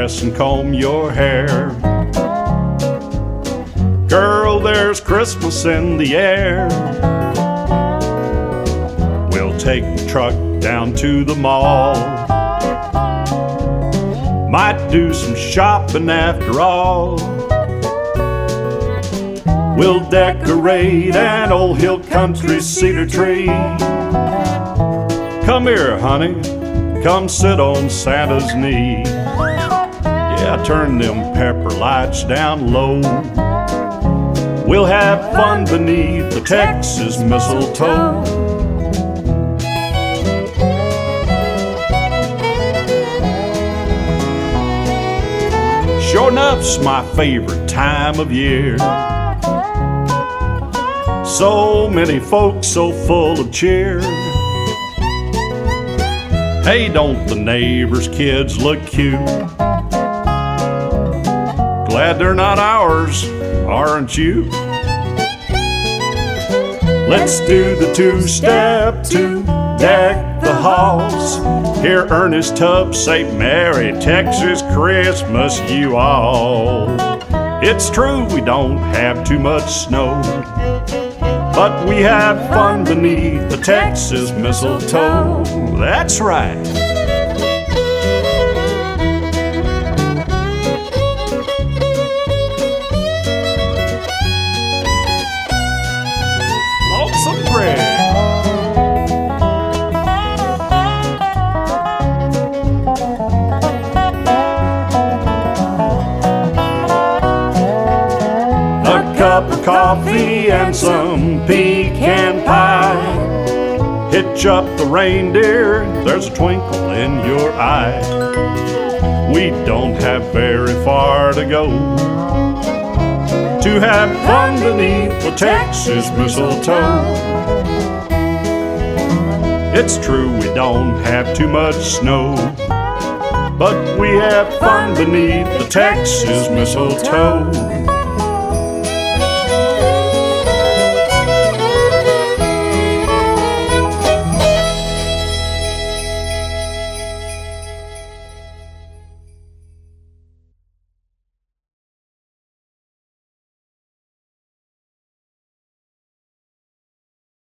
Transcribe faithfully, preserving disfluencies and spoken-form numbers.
dress and comb your hair. Girl, there's Christmas in the air. We'll take the truck down to the mall. Might do some shopping after all. We'll decorate an old hill country cedar tree. Come here, honey, come sit on Santa's knee. Yeah, turn them pepper lights down low. We'll have fun beneath the Texas mistletoe. Sure enough's my favorite time of year. So many folks so full of cheer. Hey, don't the neighbors' kids look cute? Glad they're not ours, aren't you? Let's do the two-step to deck the halls. Hear Ernest Tubbs say Merry Texas Christmas, you all. It's true we don't have too much snow, but we have fun beneath the Texas mistletoe. That's right. Lonesome Greg. A cup of coffee and some pecan pie. Hitch up the reindeer, there's a twinkle in your eye. We don't have very far to go to have fun beneath the Texas mistletoe. It's true we don't have too much snow, but we have fun beneath the Texas mistletoe.